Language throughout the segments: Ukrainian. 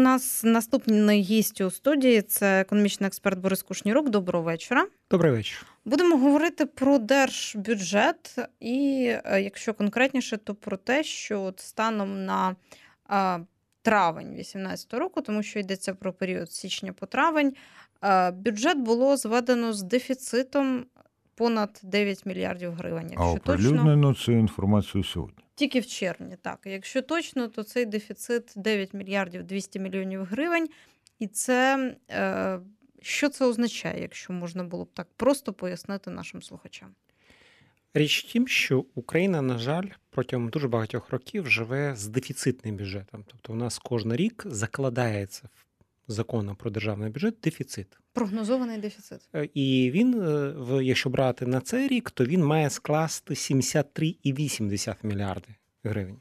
нас наступний гість у студії – це економічний експерт Борис Кушнірук. Доброго вечора. Добрий вечір. Будемо говорити про держбюджет і, якщо конкретніше, то про те, що от станом на травень 2018 року, тому що йдеться про період з січня по травень, бюджет було зведено з дефіцитом понад 9 мільярдів гривень. А оприлюднено цю інформацію сьогодні? Тільки в червні, так. Якщо точно, то цей дефіцит 9 мільярдів 200 мільйонів гривень. І це, що це означає, якщо можна було б так просто пояснити нашим слухачам? Річ в тім, що Україна, на жаль, протягом дуже багатьох років живе з дефіцитним бюджетом. Тобто у нас кожен рік закладається в законом про державний бюджет дефіцит. Прогнозований дефіцит. І він, якщо брати на цей рік, то він має скласти 73,8 мільярди гривень.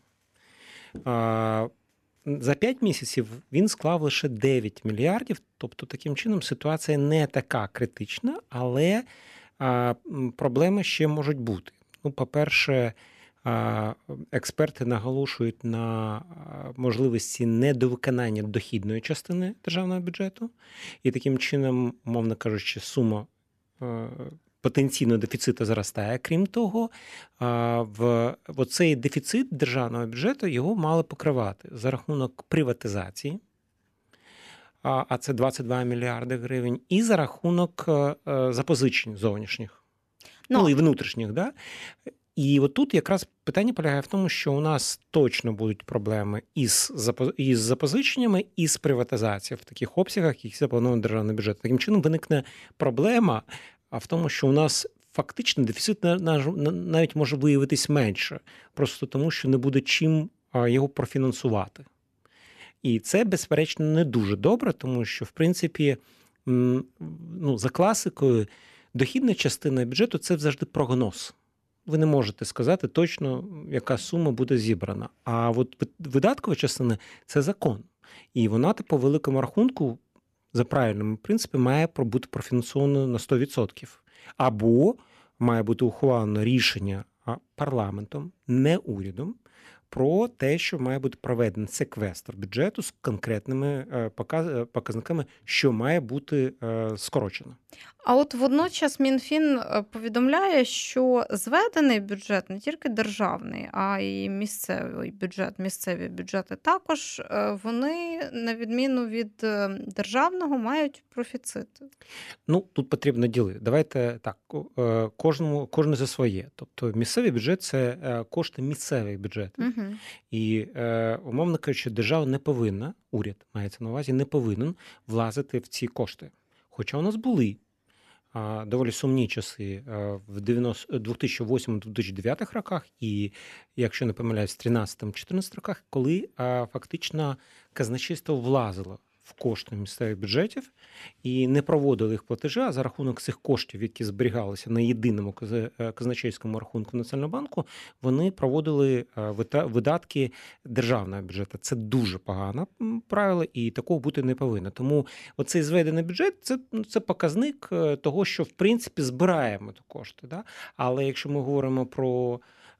За 5 місяців він склав лише 9 мільярдів, тобто таким чином ситуація не така критична, але проблеми ще можуть бути. Ну, по-перше, експерти наголошують на можливості недовиконання дохідної частини державного бюджету, і таким чином, мовно кажучи, сума потенційного дефіциту зростає. Крім того, оцей дефіцит державного бюджету його мали покривати за рахунок приватизації, а це 22 мільярди гривень, і за рахунок запозичень зовнішніх, ну і внутрішніх, да? І отут якраз питання полягає в тому, що у нас точно будуть проблеми із запозиченнями, і з приватизацією в таких обсягах, які запланований державний бюджет. Таким чином виникне проблема в тому, що у нас фактично дефіцит навіть може виявитись менше, просто тому, що не буде чим його профінансувати. І це, безперечно, не дуже добре, тому що, в принципі, за класикою, дохідна частина бюджету – це завжди прогноз. Ви не можете сказати точно, яка сума буде зібрана. А от видаткова частина – це закон. І вона, по великому рахунку, за правильними принципами, має бути профінансована на 100%. Або має бути ухвалено рішення парламентом, не урядом, про те, що має бути проведений секвестр бюджету з конкретними показниками, що має бути скорочено. А от водночас Мінфін повідомляє, що зведений бюджет не тільки державний, а й місцеві бюджети також, вони, на відміну від державного, мають профіцит. Ну, тут потрібно ділити. Давайте так, кожен за своє. Тобто місцевий бюджет – це кошти місцевих бюджетів. Угу. І, умовно кажучи, держава не повинна, уряд мається на увазі, не повинен влазити в ці кошти. Хоча у нас були доволі сумні часи в 2008-2009 роках і, якщо не помиляюсь, в 2013-2014 роках, коли фактично казначейство влазило в кошти місцевих бюджетів і не проводили їх платежі, а за рахунок цих коштів, які зберігалися на єдиному казначейському рахунку Національного банку, вони проводили видатки державного бюджету. Це дуже погане правило, і такого бути не повинно. Тому оцей зведений бюджет – це показник того, що, в принципі, збираємо кошти. Да? Але якщо ми говоримо про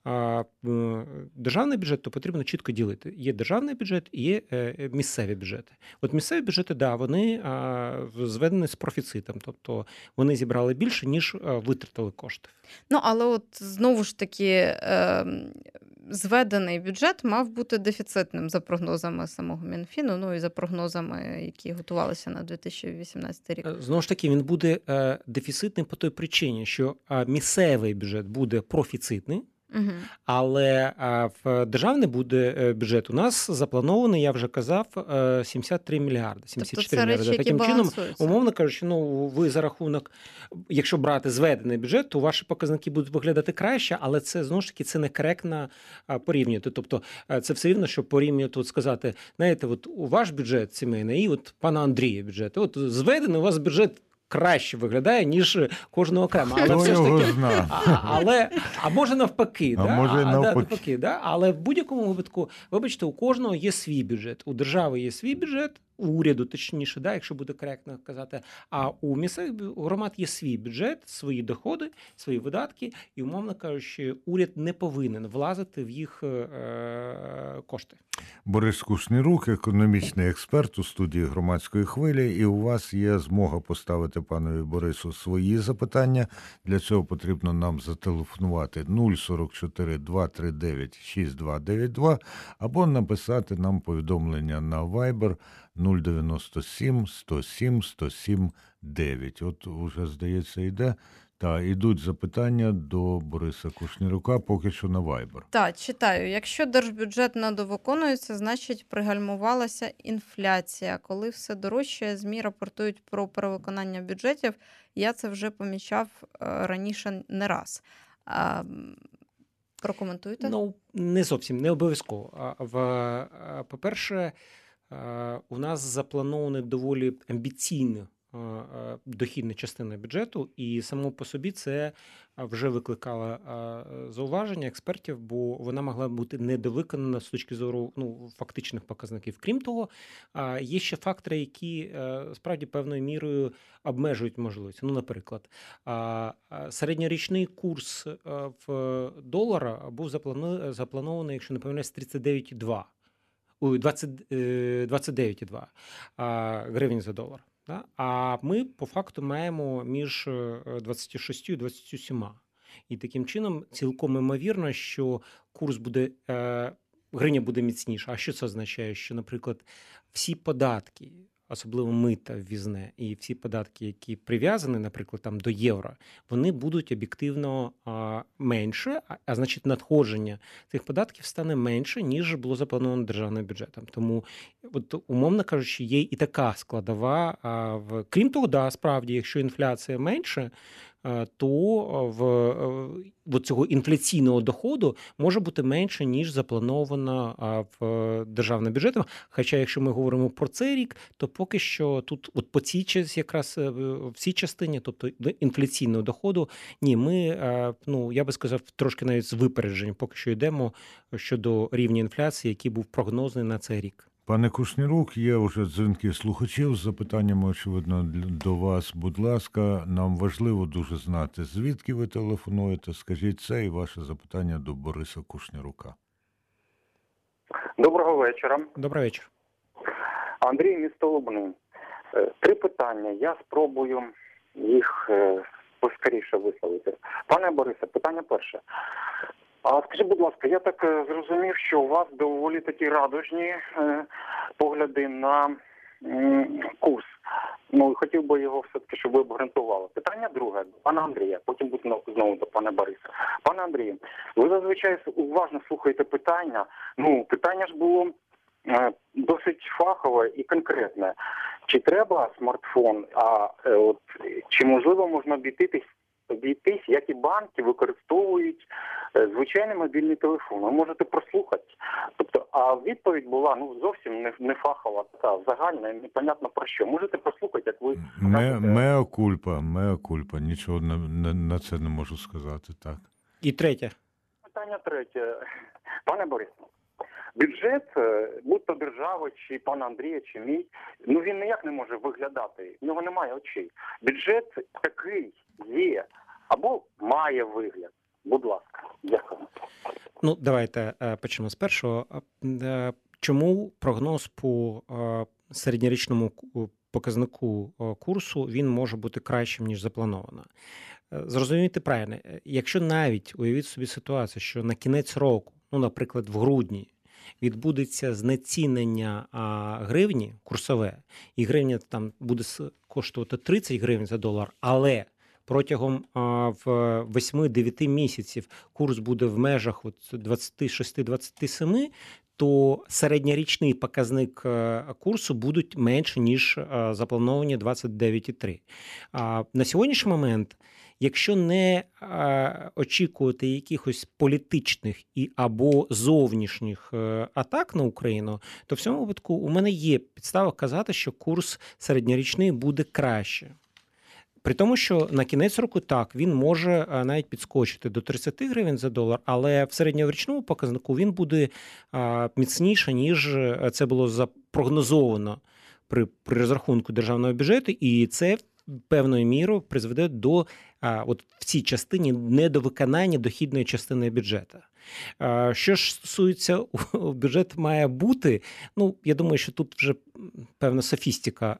державний бюджет, то потрібно чітко ділити. Є державний бюджет і є місцеві бюджети. От місцеві бюджети, да, вони зведені з профіцитом, тобто вони зібрали більше, ніж витратили коштів. Ну, але от знову ж таки зведений бюджет мав бути дефіцитним за прогнозами самого Мінфіну, ну і за прогнозами, які готувалися на 2018 рік. Знову ж таки, він буде дефіцитним по той причині, що місцевий бюджет буде профіцитний, угу. Але в державний бюджет у нас запланований, я вже казав, 73 мільярди, 74 мільярди. Речі, таким чином, умовно кажучи, ви за рахунок, якщо брати зведений бюджет, то ваші показники будуть виглядати краще, але це, знову ж таки, це некоректно порівнювати. Тобто це все рівно, щоб порівнювати, от сказати, знаєте, от у ваш бюджет сімейний і от пана Андрія бюджет. От зведений у вас бюджет краще виглядає, ніж кожного окремо. Але все ж таки, а може навпаки, навпаки. Але в будь-якому випадку, вибачте, у кожного є свій бюджет. У держави є свій бюджет, уряду, точніше, якщо буде коректно казати, а у місцевих громад є свій бюджет, свої доходи, свої видатки, і, умовно кажучи, уряд не повинен влазити в їх кошти. Борис Кушнірук, економічний експерт у студії «Громадської хвилі», і у вас є змога поставити панові Борису свої запитання. Для цього потрібно нам зателефонувати 044 239 6292 або написати нам повідомлення на Viber 097 107 107 9. От уже, здається, йде. Ідуть запитання до Бориса Кушнірука, поки що на Viber. Так, читаю. Якщо держбюджет недовиконується, значить пригальмувалася інфляція. Коли все дорожчає, ЗМІ рапортують про перевиконання бюджетів. Я це вже помічав раніше не раз. Прокоментуйте? Не зовсім, не обов'язково. По-перше, у нас заплановане доволі амбіційне дохідна частина бюджету, і само по собі це вже викликало зауваження експертів, бо вона могла бути недовиконана з точки зору фактичних показників. Крім того, є ще фактори, які справді певною мірою обмежують можливості. Наприклад, середньорічний курс в долара був запланований, якщо не помиляюсь, 29,2 гривень за долар. А ми по факту маємо між 26 і 27. І таким чином цілком імовірно, що курс буде, гривня буде міцніша. А що це означає? Що, наприклад, всі податки, особливо мита ввізне, і всі податки, які прив'язані, наприклад, там до євро, вони будуть об'єктивно менше, а значить надходження цих податків стане менше, ніж було заплановано державним бюджетом. Тому, умовно кажучи, є і така складова. Крім того, справді, якщо інфляція менше, то в цього інфляційного доходу може бути менше, ніж заплановано в державним бюджетом. Хоча, якщо ми говоримо про цей рік, то поки що тут по в цій частині, тобто інфляційного доходу, ні, ми, я би сказав, трошки навіть з випередженням поки що йдемо щодо рівня інфляції, який був прогнозний на цей рік. Пане Кушнірук, є вже дзвінки слухачів з запитаннями, очевидно, до вас. Будь ласка, нам важливо дуже знати, звідки ви телефонуєте. Скажіть це і ваше запитання до Бориса Кушнірука. Доброго вечора. Добрий вечір. Андрій, місто Лубни. 3 питання. Я спробую їх поскоріше висловити. Пане Борисе, питання перше. Скажіть, будь ласка, я так зрозумів, що у вас доволі такі радужні погляди на курс. Хотів би його все-таки, щоб ви обґрунтували. Питання друге, пане Андрія, потім буду знову до пана Бориса. Пане Андрію, ви зазвичай уважно слухаєте питання. Питання ж було досить фахове і конкретне. Чи треба смартфон, чи можливо можна обійтись, як і банки використовують звичайний мобільний телефон. Ви можете прослухати. А відповідь була зовсім не фахова, така загальна, непонятно про що. Можете прослухати, як ви... Меа кульпа. Нічого на це не можу сказати, так. І третє. Питання третє. Пане Борис, бюджет, будь-то держави, чи пана Андрія, чи мій, він ніяк не може виглядати. В нього немає очей. Бюджет такий є, або має вигляд. Будь ласка, дякую. Давайте почнемо з першого. Чому прогноз по середньорічному показнику курсу він може бути кращим, ніж заплановано? Зрозумійте правильно, якщо навіть уявіть собі ситуацію, що на кінець року, наприклад, в грудні, відбудеться знецінення гривні курсове, і гривня там буде коштувати 30 гривень за долар, але протягом 8-9 місяців курс буде в межах 26-27, то середньорічний показник курсу будуть менше, ніж заплановані 29,3. На сьогоднішній момент, якщо не очікувати якихось політичних або зовнішніх атак на Україну, то в цьому випадку у мене є підстава казати, що курс середньорічний буде краще. При тому, що на кінець року так, він може навіть підскочити до 30 гривень за долар, але в середньорічному показнику він буде міцніше, ніж це було запрогнозовано при розрахунку державного бюджету, і це певною мірою призведе до от в цій частині недовиконання дохідної частини бюджету. Що ж стосується, бюджет має бути, ну, я думаю, що тут вже певна софістика,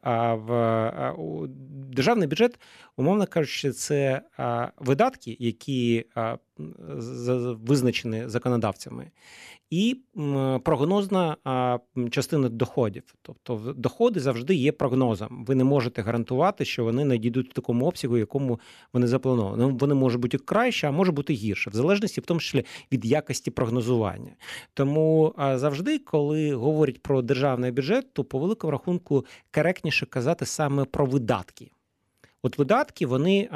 у державний бюджет, умовно кажучи, це видатки, які визначені законодавцями, і прогнозна частина доходів. Тобто доходи завжди є прогнозом. Ви не можете гарантувати, що вони надійдуть в такому обсягу, якому вони заплановані. Ну, вони можуть бути краще, а може бути гірше, в залежності в тому числі від якості прогнозування. Тому завжди, коли говорять про державний бюджет, то по великому рахунку коректніше казати саме про видатки. От видатки, вони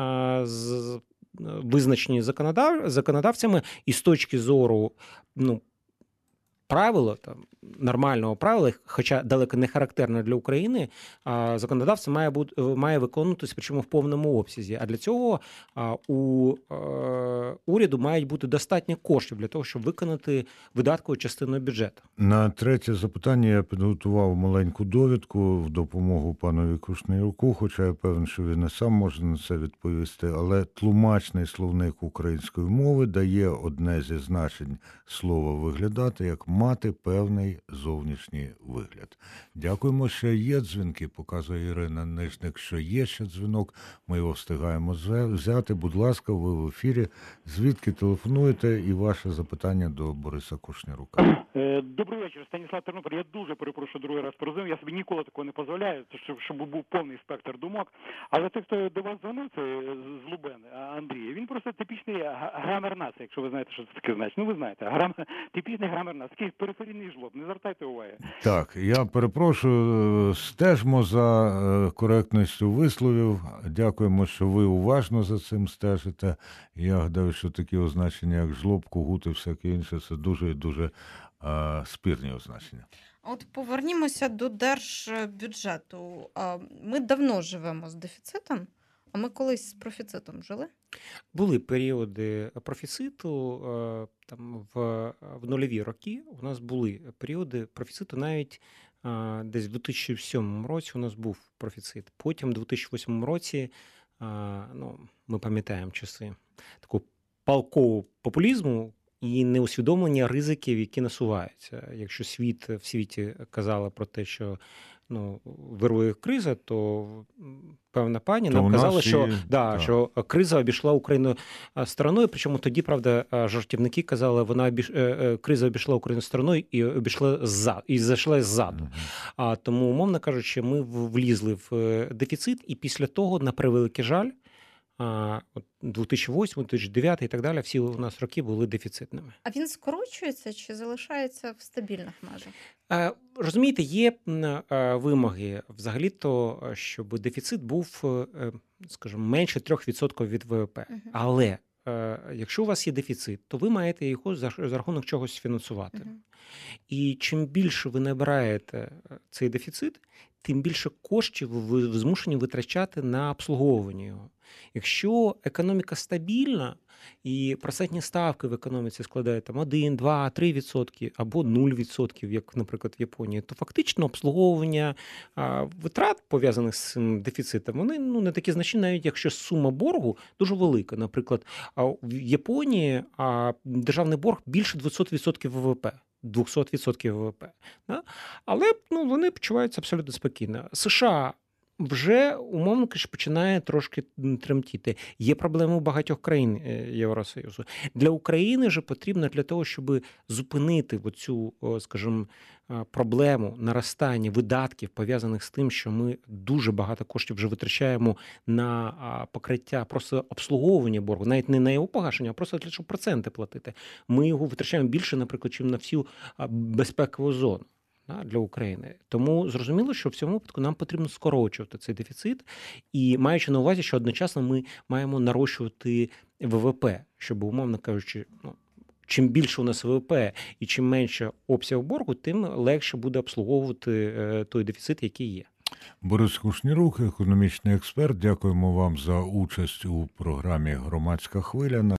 визначені законодавцями, і з точки зору, ну, правило, там, нормального правила, хоча далеко не характерне для України, законодавство має виконуватися, причому в повному обсязі. А для цього у уряду мають бути достатньо коштів для того, щоб виконати видаткову частину бюджету. На третє запитання я підготував маленьку довідку в допомогу панові Кушніруку, хоча я певен, що він і сам може на це відповісти, але тлумачний словник української мови дає одне зі значень слова «виглядати» як мати певний зовнішній вигляд. Дякуємо, що є дзвінки, показує Ірина Нижник, що є ще дзвінок, ми його встигаємо взяти. Будь ласка, ви в ефірі. Звідки телефонуєте і ваше запитання до Бориса Кушнірука? Добрий вечір, Станіслав Тернопіль. Я дуже перепрошую другий раз порозумів. Я собі ніколи такого не дозволяю, щоб був повний спектр думок. Але той, хто до вас дзвонив, це з Лубен, Андрій, він просто типічний грамер-нас, якщо ви знаєте, що це таке значить. Ну, ви знаєте, типічний грамер-нас, такий периферійний жлоб, не звертайте уваги. Так, я перепрошую, стежимо за коректністю висловів. Дякуємо, що ви уважно за цим стежите. Я гадаю, що такі означення, як жлоб, кугут і всяке інше, це дуже і дуже спірні означення. От повернімося до держбюджету. Ми давно живемо з дефіцитом, а ми колись з профіцитом жили? Були періоди профіциту, там в нульові роки у нас були періоди профіциту, навіть десь в 2007 році у нас був профіцит. Потім в 2008 році, ну, ми пам'ятаємо часи такого палкового популізму і неусвідомлення ризиків, які насуваються. Якщо в світі казала про те, що, ну, вирує криза, то певна пані нам казала, що криза обійшла Україну стороною, причому тоді, правда, жартівники казали, криза обійшла Україну стороною і зайшла ззаду. Тому, умовно кажучи, ми влізли в дефіцит, і після того, на превеликий жаль, 2008, 2009 і так далі, всі у нас роки були дефіцитними. А він скорочується чи залишається в стабільних межах? Розумієте, є вимоги взагалі-то, щоб дефіцит був, скажімо, менше 3% від ВВП. Але якщо у вас є дефіцит, то ви маєте його за рахунок чогось фінансувати. І чим більше ви набираєте цей дефіцит, тим більше коштів ви змушені витрачати на обслуговування його. Якщо економіка стабільна і процентні ставки в економіці складають там 1, 2, 3% або 0%, як, наприклад, в Японії, то фактично обслуговування витрат, пов'язаних з цим дефіцитом, вони, ну, не такі значні, навіть якщо сума боргу дуже велика. Наприклад, в Японії державний борг більше 200% ВВП. 200% ВВП. Да? Але, ну, вони почуваються абсолютно спокійно. США вже, умовно кажучи, починає трошки тремтіти. Є проблеми у багатьох країн Євросоюзу. Для України же потрібно для того, щоб зупинити оцю, скажімо, проблему наростання видатків, пов'язаних з тим, що ми дуже багато коштів вже витрачаємо на покриття, просто обслуговування боргу, навіть не на його погашення, а просто для того, щоб проценти платити. Ми його витрачаємо більше, наприклад, чим на всю безпекову зону для України. Тому зрозуміло, що в цьому випадку нам потрібно скорочувати цей дефіцит, і маючи на увазі, що одночасно ми маємо нарощувати ВВП, щоб, умовно кажучи, ну, чим більше у нас ВВП і чим менше обсяг боргу, тим легше буде обслуговувати той дефіцит, який є. Борис Кушнірук, економічний експерт. Дякуємо вам за участь у програмі «Громадська хвиля».